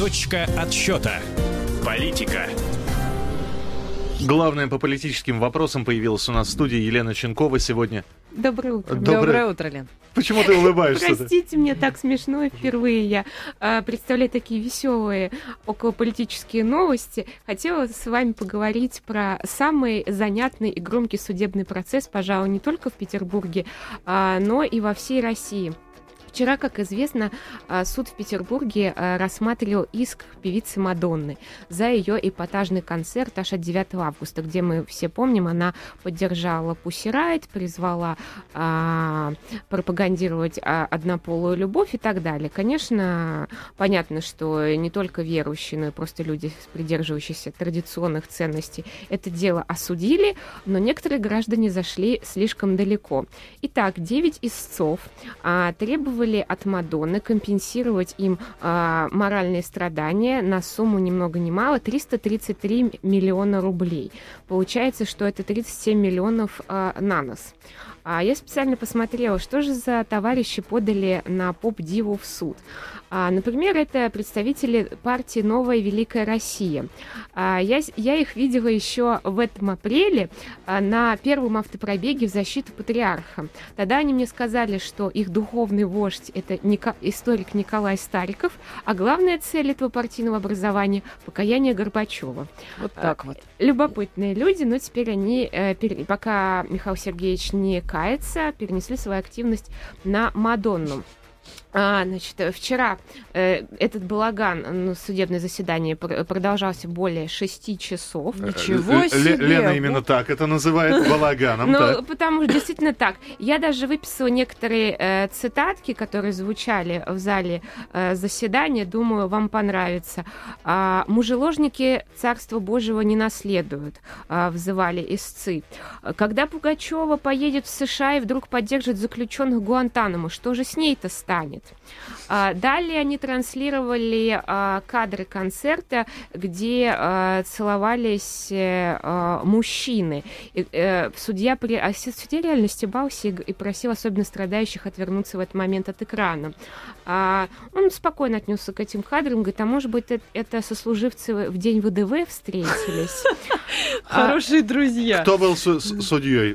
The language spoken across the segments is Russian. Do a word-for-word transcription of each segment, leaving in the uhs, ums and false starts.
Точка отсчета. Политика. Главное по политическим вопросам появилась у нас в студии Елена Ченкова сегодня. Доброе утро. Доброе, Доброе утро, Лен. Почему ты улыбаешься? Простите, мне так смешно. Впервые я а, представляю такие веселые околополитические новости. Хотела с вами поговорить про самый занятный и громкий судебный процесс, пожалуй, не только в Петербурге, а, но и во всей России. Вчера, как известно, суд в Петербурге рассматривал иск певицы Мадонны за ее эпатажный концерт аж от девятого августа, где мы все помним, она поддержала Pussy Riot, призвала а, пропагандировать а, однополую любовь и так далее. Конечно, понятно, что не только верующие, но и просто люди, придерживающиеся традиционных ценностей, это дело осудили, но некоторые граждане зашли слишком далеко. Итак, девять истцов а, требовали от Мадонны компенсировать им э, моральные страдания на сумму ни много ни мало триста тридцать три миллиона рублей. Получается, что это тридцать семь миллионов э, на нос. А я специально посмотрела, что же за товарищи подали на поп-диву в суд. А, например, это представители партии «Новая Великая Россия». А, я, я их видела еще в этом апреле а, на первом автопробеге в защиту патриарха. Тогда они мне сказали, что их духовный вождь – это Ника, историк Николай Стариков, а главная цель этого партийного образования – покаяние Горбачева. Вот так а, вот. Любопытные люди, но теперь они, э, пер, пока Михаил Сергеевич не кается, перенесли свою активность на Мадонну. А, значит, вчера э, этот балаган, ну, судебное заседание пр- продолжался более шести часов. Ничего себе! Лена именно так это называет балаганом. Ну, потому что действительно так. Я даже выписала некоторые э, цитатки, которые звучали в зале э, заседания. Думаю, вам понравится. А, «Мужеложники Царства Божьего не наследуют», а, взывали истцы. «Когда Пугачева поедет в США и вдруг поддержит заключенных Гуантанамо, что же с ней-то станет?» А, далее они транслировали а, кадры концерта, где а, целовались а, мужчины. И, а, судья, при... а, судья реально стебался и, и просил особенно страдающих отвернуться в этот момент от экрана. А, он спокойно отнесся к этим кадрам, говорит, а может быть это, это сослуживцы в день ВДВ встретились? Хорошие друзья. Кто был судьей?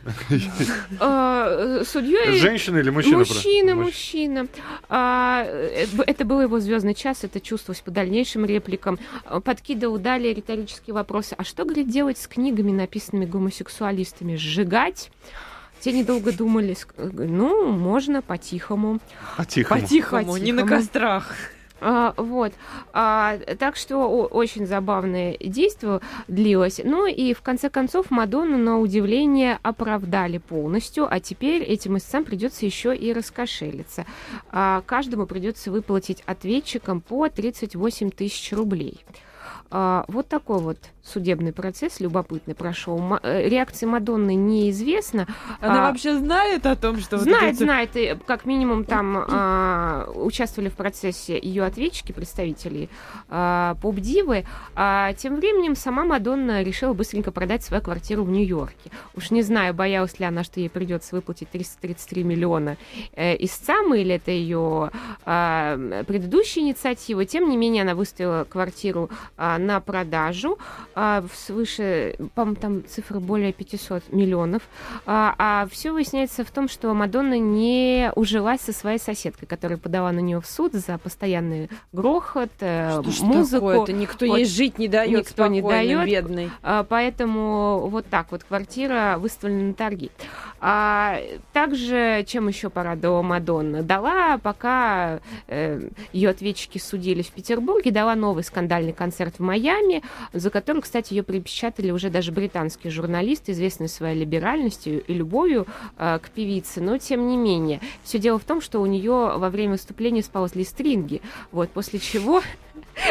Судьей? Женщина или мужчина? Мужчина, мужчина. Это был его звездный час, это чувствовалось по дальнейшим репликам. Подкидывал далее риторические вопросы. А что, говорит, делать с книгами, написанными гомосексуалистами? Сжигать? Те недолго думали. Ну, можно по-тихому. По-тихому. По-тихому, не на кострах. А, вот. А, так что о, очень забавное действие длилось. Ну и в конце концов Мадонну, на удивление, оправдали полностью, а теперь этим истцам придется еще и раскошелиться. А, каждому придется выплатить ответчикам по тридцать восемь тысяч рублей. А, вот такой вот судебный процесс любопытный прошел. М- реакции Мадонны неизвестна. Она а, вообще знает о том, что... Знает, вот эти... знает. И как минимум там а, участвовали в процессе ее ответчики, представители а, поп-дивы. А тем временем сама Мадонна решила быстренько продать свою квартиру в Нью-Йорке. Уж не знаю, боялась ли она, что ей придется выплатить триста тридцать три миллиона э, истцам, или это ее а, предыдущая инициатива. Тем не менее, она выставила квартиру а, на продажу а, свыше, по-моему, там цифра более пятьсот миллионов. А, а все выясняется в том, что Мадонна не ужилась со своей соседкой, которая подала на нее в суд за постоянный грохот, э, что музыку. Такое-то? Никто вот, ей жить не дает, никто не дает, бедный. А, поэтому вот так вот квартира выставлена на торги. А, также, чем еще порадовала Мадонна? Дала, пока э, ее ответчики судили в Петербурге, дала новый скандальный концерт в Майами, за который, кстати, ее припечатали уже даже британские журналисты, известные своей либеральностью и любовью э, к певице, но тем не менее. Все дело в том, что у нее во время выступления сползли стринги, вот, после чего...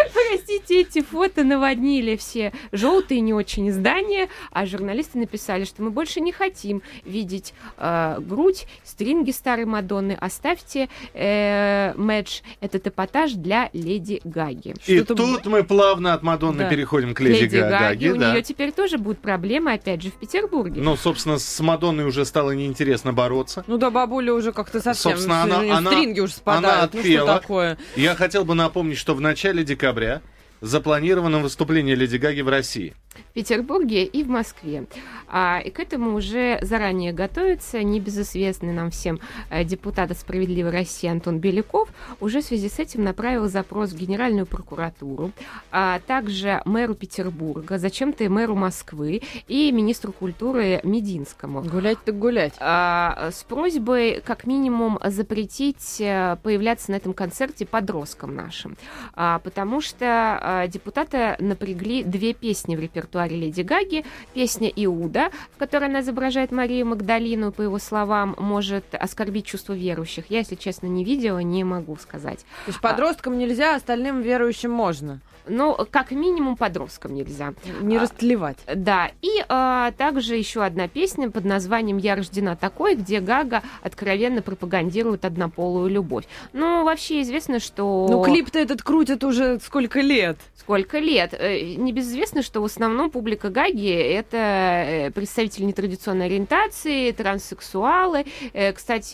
простите, эти фото наводнили все желтые не очень издания, а журналисты написали, что мы больше не хотим видеть э, грудь, стринги старой Мадонны, оставьте э, матч, этот эпатаж для Леди Гаги. И Что-то тут б... мы плавно от Мадонны да. переходим к Леди, Леди Гаги. Гаге. У да. нее теперь тоже будут проблемы, опять же, в Петербурге. Ну, собственно, с Мадонной уже стало неинтересно бороться. Ну да, бабуля уже как-то совсем Собственно, в она, она, стринги уже спадают. она Ну отпела. что такое? Я хотел бы напомнить, что в начале декабря запланировано выступление Леди Гаги в России. В Петербурге и в Москве. А, и к этому уже заранее готовится небезызвестный нам всем э, депутат от «Справедливой России» Антон Беляков. Уже в связи с этим направил запрос в Генеральную прокуратуру, а также мэру Петербурга, зачем-то и мэру Москвы и министру культуры Мединскому. Гулять так гулять. А, с просьбой как минимум запретить э, появляться на этом концерте подросткам нашим. А, потому что э, депутаты напрягли две песни в репертуаре Леди Гаги. Песня «Иуда», в которой она изображает Марию Магдалину, по его словам, может оскорбить чувство верующих. Я, если честно, не видела, не могу сказать. То есть подросткам а... нельзя, остальным верующим можно? Ну, как минимум, подросткам нельзя. Не растлевать. А, да. И а, также еще одна песня под названием «Я рождена такой», где Гага откровенно пропагандирует однополую любовь. Ну, вообще известно, что... Ну, клип-то этот крутят уже сколько лет? Сколько лет. Небезызвестно, что в основном публика Гаги — это представители нетрадиционной ориентации, транссексуалы. Кстати,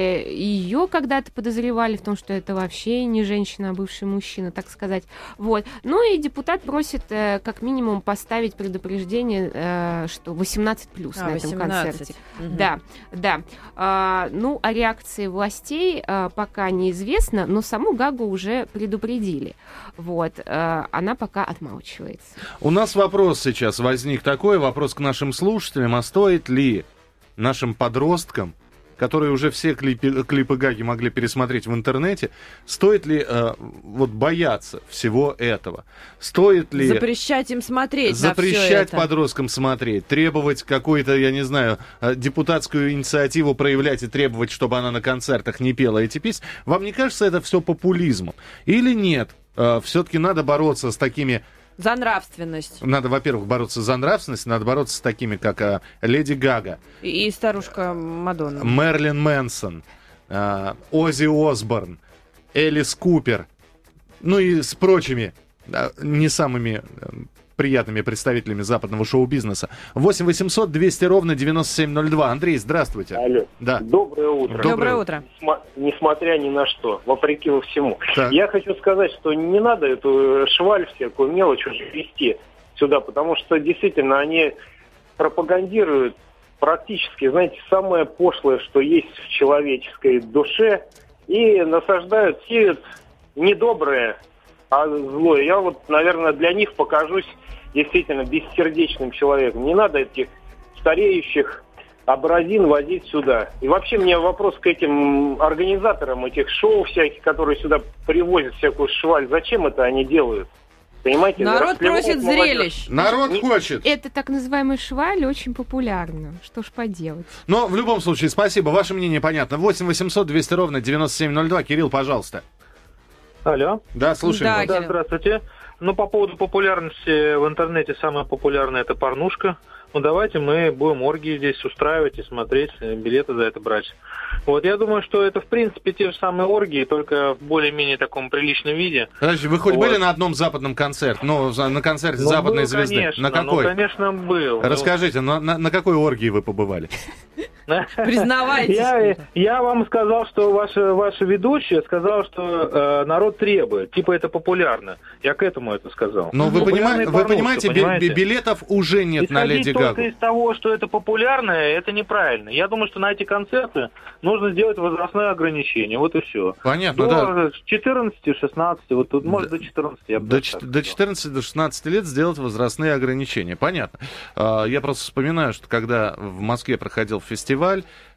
ее когда-то подозревали в том, что это вообще не женщина, а бывший мужчина, так сказать. Вот. Ну и депутат просит как минимум поставить предупреждение, что восемнадцать плюс а, на этом восемнадцать. Концерте. Угу. Да, да. А, ну, о реакции властей а, пока неизвестно, но саму Гагу уже предупредили. Вот. А, она пока отмалчивается. У нас вопрос сейчас возник такой, вопрос к нашим слушателям. А стоит ли нашим подросткам, которые уже все клипы, клипы Гаги могли пересмотреть в интернете, стоит ли э, вот бояться всего этого? Стоит ли... Запрещать им смотреть Запрещать на все это. Подросткам смотреть, требовать какую-то, я не знаю, депутатскую инициативу проявлять и требовать, чтобы она на концертах не пела эти песни? Вам не кажется это все популизмом? Или нет? Э, все-таки надо бороться с такими... За нравственность. Надо, во-первых, бороться за нравственность, надо бороться с такими, как а, Леди Гага. И, и старушка Мадонна. Мерлин Мэнсон, а, Оззи Осборн, Элис Купер. Ну и с прочими а, не самыми а, приятными представителями западного шоу-бизнеса. восемь восемьсот двести ровно девяносто семь ноль два. Андрей, здравствуйте. Алло. Да. Доброе утро. Доброе утро. Сма- несмотря ни на что, вопреки всему. Так. Я хочу сказать, что не надо эту шваль всякую мелочь уже вести сюда, потому что действительно они пропагандируют практически, знаете, самое пошлое, что есть в человеческой душе, и насаждают, сеют недоброе, а злое. Я вот, наверное, для них покажусь действительно бессердечным человеком. Не надо этих стареющих абразин возить сюда. И вообще у меня вопрос к этим организаторам этих шоу всяких, которые сюда привозят всякую шваль. Зачем это они делают? Понимаете? Народ просит зрелищ. Народ Не, хочет. Это так называемая шваль очень популярна. Что ж поделать. Но в любом случае, спасибо. Ваше мнение понятно. восемь восемьсот двести ровно девяносто семь ноль два. Кирилл, пожалуйста. Алло. Да, слушаем. Да, вас. Да, здравствуйте. Ну, по поводу популярности в интернете, самое популярное — это порнушка. Ну, давайте мы будем оргии здесь устраивать и смотреть, билеты за это брать. Вот, я думаю, что это, в принципе, те же самые оргии, только в более-менее таком приличном виде. Подожди, вы хоть вот. были на одном западном концерте? Ну, на концерте Ну, западной был, звезды? конечно, На какой? Ну, конечно, был. Расскажите, ну, на, на какой оргии вы побывали? Признавайтесь. Я, я вам сказал, что ваша, ваша ведущая сказала, что э, народ требует. Типа это популярно. Я к этому это сказал. Но вы, понима... вы понимаете, понимаете, билетов уже нет на Леди Гагу. Только из того, что это популярно, это неправильно. Я думаю, что на эти концерты нужно сделать возрастное ограничение. Вот и все. Понятно, до да. четырнадцати шестнадцати, вот тут, может, до четырнадцати. Я бы До, так сказал. до четырнадцати шестнадцати лет сделать возрастные ограничения. Понятно. Я просто вспоминаю, что когда в Москве проходил фестиваль,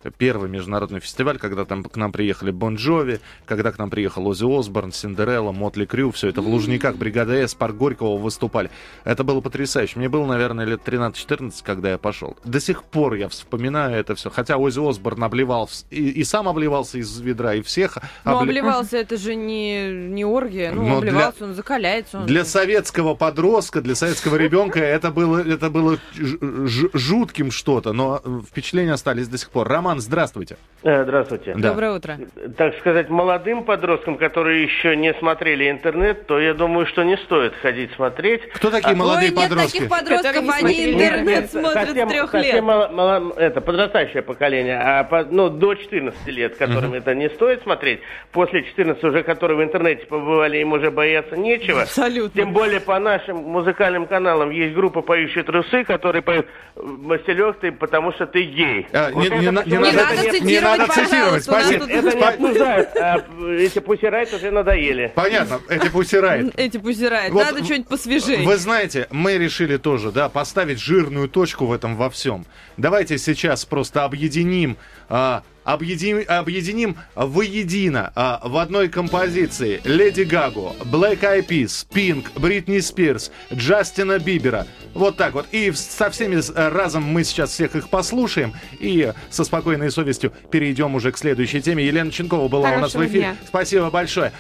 первый международный фестиваль, когда там к нам приехали Бон Джови, когда к нам приехал Оззи Осборн, Синдерелла, Мотли Крю, все это в Лужниках, Бригада С, Парк Горького выступали. Это было потрясающе. Мне было, наверное, лет тринадцать-четырнадцать, когда я пошел. До сих пор я вспоминаю это все. Хотя Оззи Осборн обливал, и, и сам обливался из ведра, и всех... Ну, обли... обливался, это же не, не оргия. Ну, Но обливался, для... он закаляется. Он... Для советского подростка, для советского ребенка это было, это было ж- жутким что-то, но впечатления остались до сих пор. Роман, здравствуйте. Здравствуйте. Да. Доброе утро. Так сказать, молодым подросткам, которые еще не смотрели интернет, то я думаю, что не стоит ходить смотреть. Кто такие а... молодые Ой, подростки? нет таких подростков, Которые они смотрели интернет Нет, смотрят совсем, с трех совсем лет. мало- мало- это подрастающее поколение, а по- ну, до четырнадцати лет, которым uh-huh. это не стоит смотреть. После четырнадцати уже, которые в интернете побывали, им уже бояться нечего. Абсолютно. Тем более по нашим музыкальным каналам есть группа «Поющие трусы», которые поют «Василек, ты потому что ты гей». А, Вот не, это не, на- не почему- Не надо, надо не цитировать, надо цитировать. пожалуйста, у нас Спасибо. тут- Это не обсуждают, а эти пусирайт уже надоели. Понятно, эти пусирайт. Эти пусирают. Вот Надо что-нибудь посвежее. Вы знаете, мы решили тоже, да, поставить жирную точку в этом во всем. Давайте сейчас просто объединим, а, объединим, объединим воедино а, в одной композиции Леди Гагу, Black Eyed Peas, Pink, Бритни Спирс, Джастина Бибера. Вот так вот. И со всеми разом мы сейчас всех их послушаем и со спокойной совестью перейдем уже к следующей теме. Елена Ченкова была Хорошего у нас в эфире. дня. Спасибо большое.